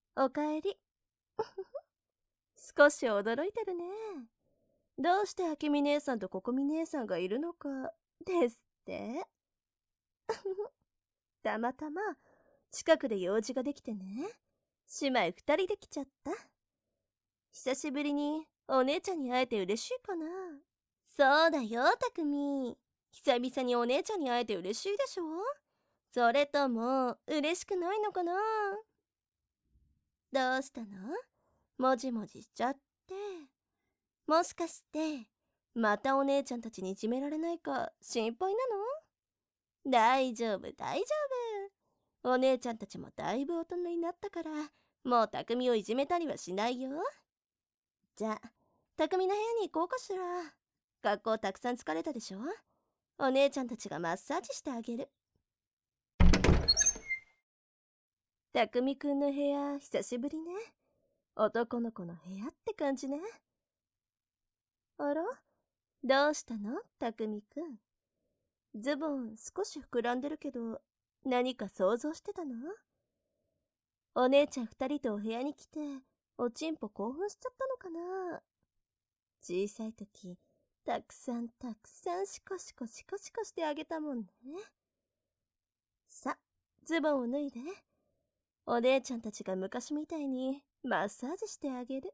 おかえり。少し驚いてるね。どうしてあけみ姉さんとここみ姉さんがいるのか、ですって？たまたま、近くで用事ができてね。姉妹二人で来ちゃった。久しぶりにお姉ちゃんに会えて嬉しいかな。そうだよ、たくみ。久々にお姉ちゃんに会えて嬉しいでしょ？それとも、嬉しくないのかな？どうしたの？もじもじしちゃって。もしかして、またお姉ちゃんたちにいじめられないか心配なの？大丈夫、大丈夫。お姉ちゃんたちもだいぶ大人になったから、もう匠をいじめたりはしないよ。じゃあ、匠の部屋に行こうかしら。学校たくさん疲れたでしょ？お姉ちゃんたちがマッサージしてあげる。匠くんの部屋、久しぶりね。男の子の部屋って感じね。あら？どうしたの？匠くん。ズボン少し膨らんでるけど、何か想像してたの？お姉ちゃん二人とお部屋に来て、おちんぽ興奮しちゃったのかな？小さい時、たくさんたくさんシコシコシコシコしてあげたもんね。さ、ズボンを脱いで。お姉ちゃんたちが昔みたいにマッサージしてあげる。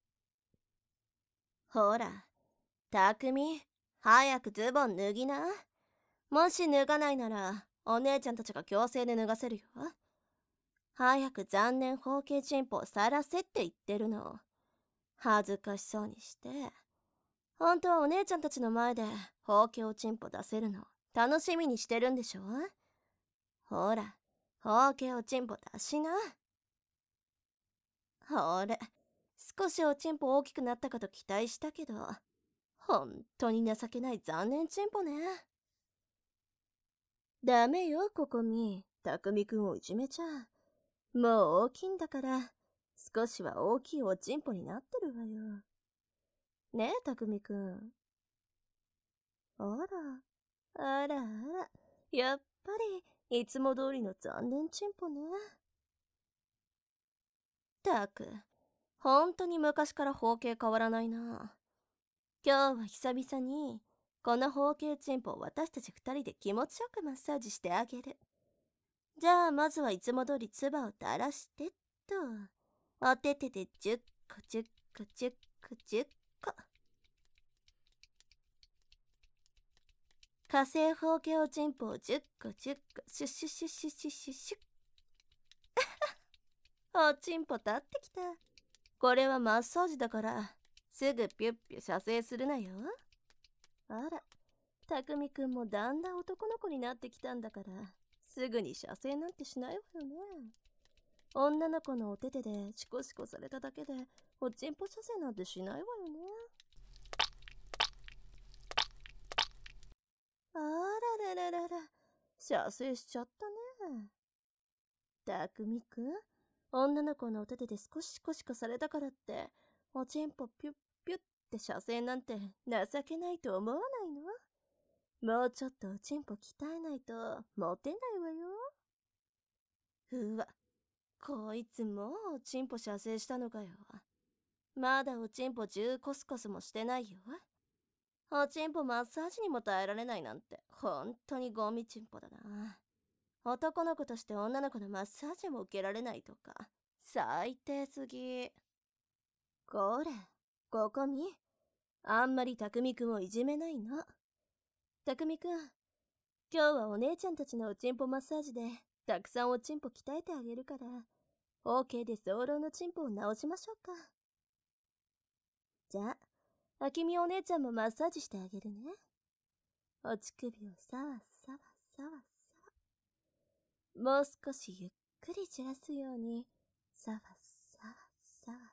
ほら、たくみ、早くズボン脱ぎな。もし脱がないなら、お姉ちゃんたちが強制で脱がせるよ。早く残念包茎チンポを晒せって言ってるの。恥ずかしそうにして。本当はお姉ちゃんたちの前で包茎チンポ出せるの楽しみにしてるんでしょ？ほら、包茎チンポ出しな。ほれ、少しおちんぽ大きくなったかと期待したけど、本当に情けない残念チンポね。ダメよ、ここみ。たくみくんをいじめちゃ。もう大きいんだから、少しは大きいおちんぽになってるわよ。ねえ、たくみくん。あら、あらあら、やっぱり、いつも通りの残念チンポね。たく、ほんとに昔から包茎変わらないな。今日は久々に、この包茎チンポを私たち二人で気持ちよくマッサージしてあげる。じゃあ、まずはいつも通り唾を垂らしてっと。お手手で10個10個10個10個。火星包茎おちんぽを10個10個シュッシュッシュッシュッシュッシュッシュッ。おちんぽ立ってきた。これはマッサージだから、すぐピュッピュ射精するなよ。あら、たくみくんもだんだん男の子になってきたんだから、すぐに射精なんてしないわよね。女の子のお手手でシコシコされただけで、おちんぽ射精なんてしないわよね。あららららら、射精しちゃったね。たくみくん、女の子のお手手で少しシコシコされたからって、おちんぽピュッピュッって射精なんて情けないと思わないの？もうちょっとおちんぽ鍛えないとモテないわよ。うわ、こいつもうおちんぽ射精したのかよ。まだおちんぽ10コスコスもしてないよ。おちんぽマッサージにも耐えられないなんて、ほんとにゴミちんぽだな。男の子として女の子のマッサージも受けられないとか、最低すぎ。これ、ここみ。あんまりたくみくんをいじめないの。たくみくん、今日はお姉ちゃんたちのおちんぽマッサージで、たくさんおちんぽ鍛えてあげるから、OK で早漏のちんぽを直しましょうか。じゃあ、あきみお姉ちゃんもマッサージしてあげるね。お乳首をさわさわさわさわ。もう少しゆっくりじらすように、さわさわさわ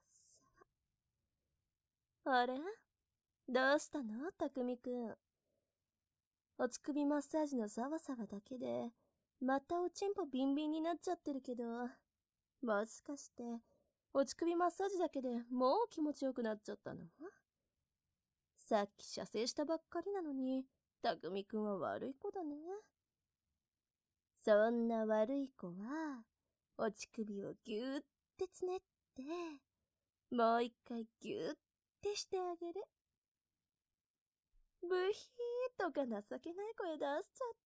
さわ。あれ？どうしたの？たくみくん。お乳首マッサージのさわさわだけで、またおちんぽビンビンになっちゃってるけど、もしかして、お乳首マッサージだけでもう気持ちよくなっちゃったの？さっき射精したばっかりなのに、たくみくんは悪い子だね。そんな悪い子は、お乳首をぎゅーってつねって、もう一回ギュッてしてあげる。ブヒーとか情けない声出しちゃって。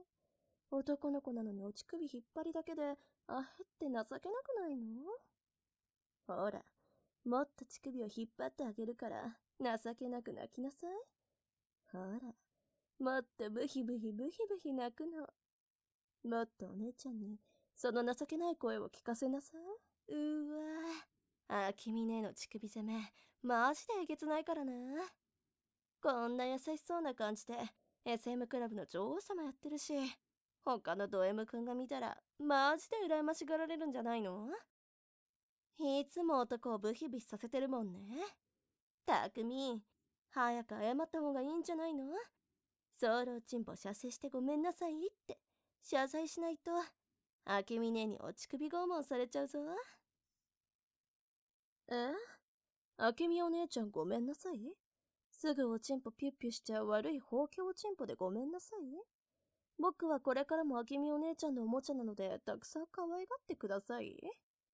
男の子なのにお乳首引っ張りだけで、あへって情けなくないの？ほら、もっと乳首を引っ張ってあげるから、情けなく泣きなさい。ほら、もっとブヒブヒブヒブヒ泣くの。もっとお姉ちゃんに、その情けない声を聞かせなさい。あきみねえの乳首攻め、マジでえげつないからな。こんな優しそうな感じで、SM クラブの女王様やってるし、他のド M くんが見たら、マジで羨ましがられるんじゃないの？いつも男をブヒブヒさせてるもんね。たくみ、早く謝った方がいいんじゃないの？ソロチンポ射精してごめんなさいって、謝罪しないと、あけみねえにお乳首拷問されちゃうぞ。え？あけみお姉ちゃんごめんなさい？すぐおちんぽピュッピュしちゃう悪い放棄おちんぽでごめんなさい？僕はこれからもあけみお姉ちゃんのおもちゃなので、たくさん可愛がってください。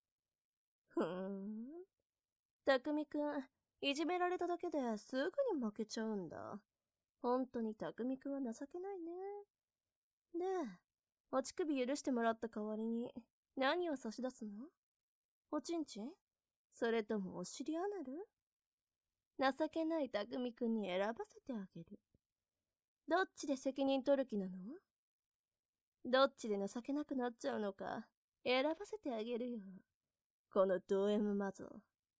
たくみくん、いじめられただけですぐに負けちゃうんだ。本当にたくみくんは情けないね。で、お乳首許してもらった代わりに、何を差し出すの？おちんちん？それともお尻アナル？情けないたくみくんに選ばせてあげる。どっちで責任取る気なの？どっちで情けなくなっちゃうのか、選ばせてあげるよ。このド M マゾ。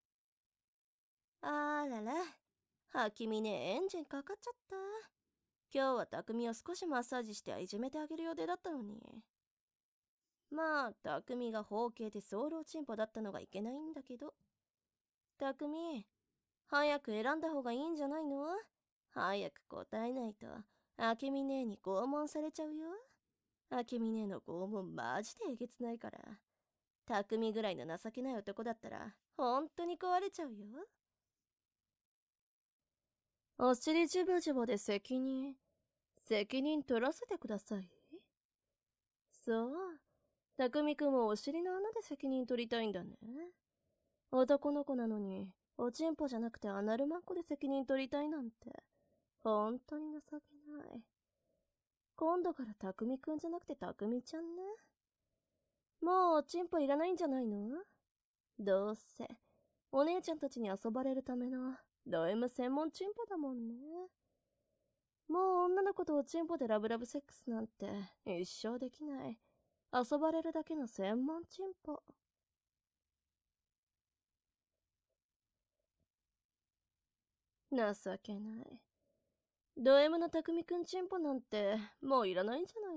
あらら、はきみねエンジンかかっちゃった。今日は匠を少しマッサージしていじめてあげる予定だったのに。まあ、匠が包茎で早漏チンポだったのがいけないんだけど。匠、早く選んだ方がいいんじゃないの？早く答えないと、あけみねえに拷問されちゃうよ。あけみねえの拷問マジでえげつないから。匠ぐらいの情けない男だったら、ほんとに壊れちゃうよ。お尻ジボジボで責任取らせてください。そう。匠くんもお尻の穴で責任取りたいんだね。男の子なのに、おちんぽじゃなくてアナルマンコで責任取りたいなんて、ほんとに情けない。今度から匠くんじゃなくて匠ちゃんね。もうおちんぽいらないんじゃないの？どうせ、お姉ちゃんたちに遊ばれるための、ド M 専門チンポだもんね。もう女の子とおちんぽでラブラブセックスなんて一生できない。遊ばれるだけの専門チンポ。情けない。ド M のたくみくんチンポなんてもういらないんじゃない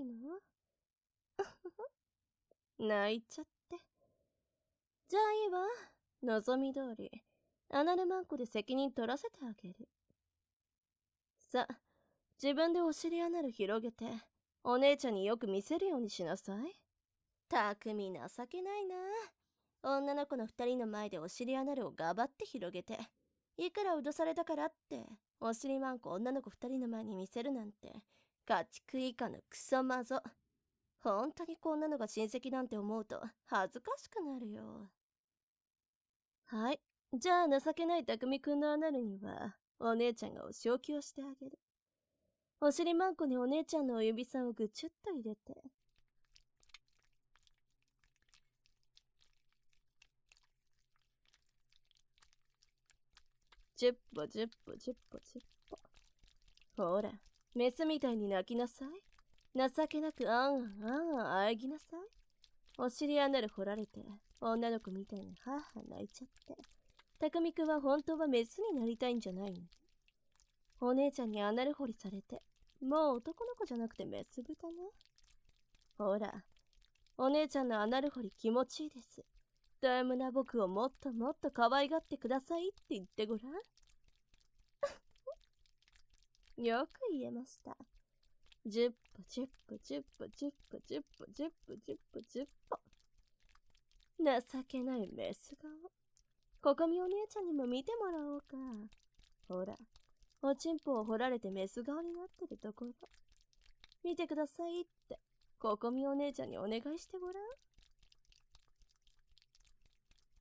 の？泣いちゃって。じゃあいいわ。望み通り、アナルマンコで責任取らせてあげる。さ、自分でお尻アナル広げて、お姉ちゃんによく見せるようにしなさい。たくみ情けないな。女の子の二人の前でお尻アナルをガバって広げて、いくら脅されたからって、お尻マンコ女の子二人の前に見せるなんて、家畜以下のクソマゾ。本当にこんなのが親戚なんて思うと恥ずかしくなるよ。はい。じゃあ情けないたくみくんのアナルには、お姉ちゃんがお仕置きをしてあげる。お尻マンコにお姉ちゃんのお指さんをぐちゅっと入れて。10歩10歩10歩10歩。ほら、メスみたいに泣きなさい。情けなくあんあんあんあえぎなさい。お尻アナル掘られて、女の子みたいにはぁはぁ泣いちゃって。たくみくんは本当はメスになりたいんじゃないの？お姉ちゃんにアナル掘りされて、もう男の子じゃなくてメス豚ね。ほら、お姉ちゃんのアナル掘り気持ちいいです。ダムな僕をもっともっと可愛がってくださいって言ってごらん。よく言えました。10歩10歩10歩10歩10歩10歩10歩10歩。情けないメス顔。ここみお姉ちゃんにも見てもらおうか。ほら、おちんぽを掘られてメス顔になってるところ。見てくださいって、ここみお姉ちゃんにお願いしてごらん。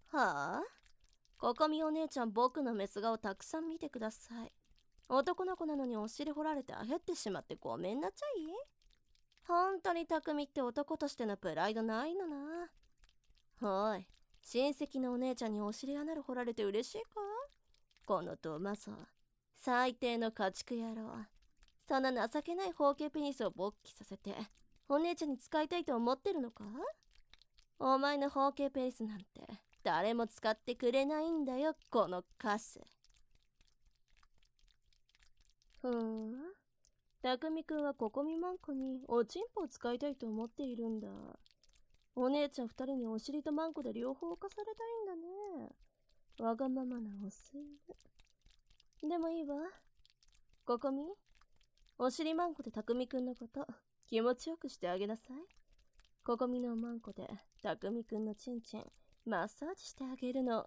はあ、ここみお姉ちゃん、僕のメス顔たくさん見てください。男の子なのにお尻掘られてあへってしまってごめんなちゃい。本当に匠って男としてのプライドないのな。おい、親戚のお姉ちゃんにお尻穴掘られて嬉しいか？このドマゾ、最低の家畜野郎。そんな情けない包茎ペニスを勃起させてお姉ちゃんに使いたいと思ってるのか？お前の包茎ペニスなんて誰も使ってくれないんだよ、このカス。匠くんはココミマンコにおちんぽを使いたいと思っているんだ。お姉ちゃん二人にお尻とマンコで両方犯されたいんだね。わがままなおすい。でもいいわ。ココミ、お尻マンコで匠くんのこと気持ちよくしてあげなさい。ココミのマンコで匠くんのチンチンマッサージしてあげるの。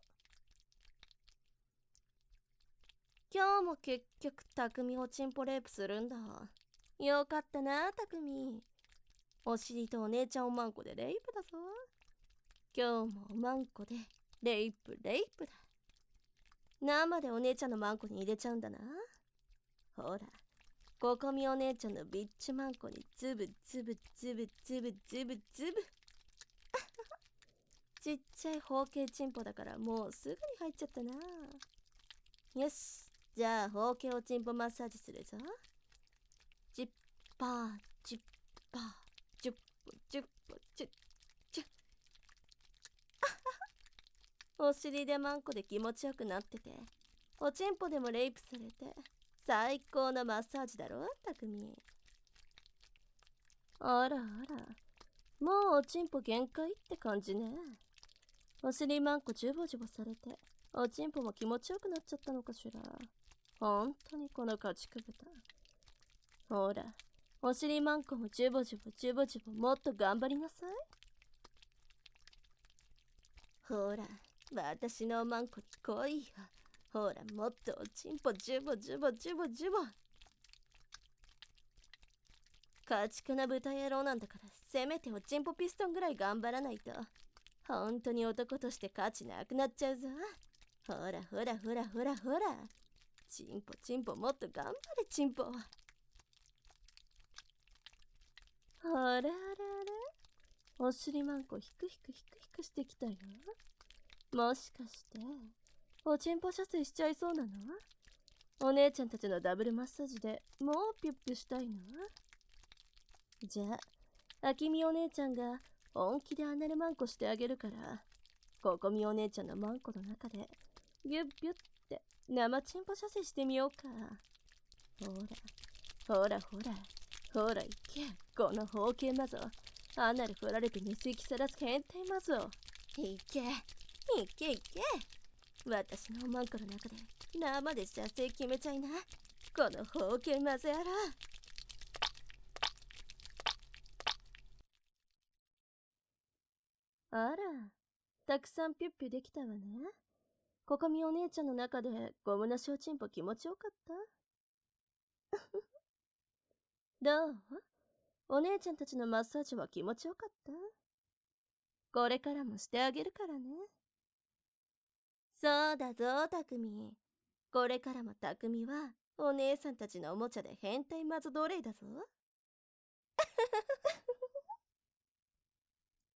今日も結局匠おちんぽレイプするんだ。よかったな、匠。お尻とお姉ちゃんおまんこでレイプだぞ。今日もおまんこでレイプレイプだ。生でお姉ちゃんのマンコに入れちゃうんだな。ほら、ここみお姉ちゃんのビッチマンコにズブズブズブズブズブズブ。ちっちゃい包茎チンポだからもうすぐに入っちゃったな。よし、じゃあ包茎おちんぽマッサージするぞ。ジッパージッパージュッポジュッポジュッジュッ。お尻でマンコで気持ちよくなってて、おちんぽでもレイプされて最高のマッサージだろ、匠。あらあら、もうおちんぽ限界って感じね。お尻マンコジュボジュボされておちんぽも気持ちよくなっちゃったのかしら。本当にこの家畜豚。ほら、お尻マンコもジュボジュボジュボジュボもっと頑張りなさい。ほら、私のマンコに来いよ。ほら、もっとおちんぽジュボジュボジュボジュボ。家畜な豚野郎なんだから、せめておちんぽピストンぐらい頑張らないと本当に男として価値なくなっちゃうぞ。ほらほらほらほらほら、チンポチンポもっと頑張れチンポ。あれあれあれ、お尻マンコヒクヒクヒクヒクしてきたよ。もしかしておちんぽ射精しちゃいそうなの？お姉ちゃんたちのダブルマッサージでもうピュッピュしたいの？じゃあ、あきみお姉ちゃんが本気でアナルマンコしてあげるから、ここみお姉ちゃんのマンコの中でビュッビュッって生チンポ射精してみようか。ほらほらほらほら、いけ、この包茎マゾ。アナル振られて水気さらす変態マゾ。いけいけいけ、私のマンコの中で生で射精決めちゃいな、この包茎マゾやら。あら、たくさんピュッピュできたわね。ここみお姉ちゃんの中でゴムなしおちんぽ気持ちよかった？どう？お姉ちゃんたちのマッサージは気持ちよかった？これからもしてあげるからね。そうだぞ、匠。これからも匠はお姉さんたちのおもちゃで変態マゾ奴隷だぞ。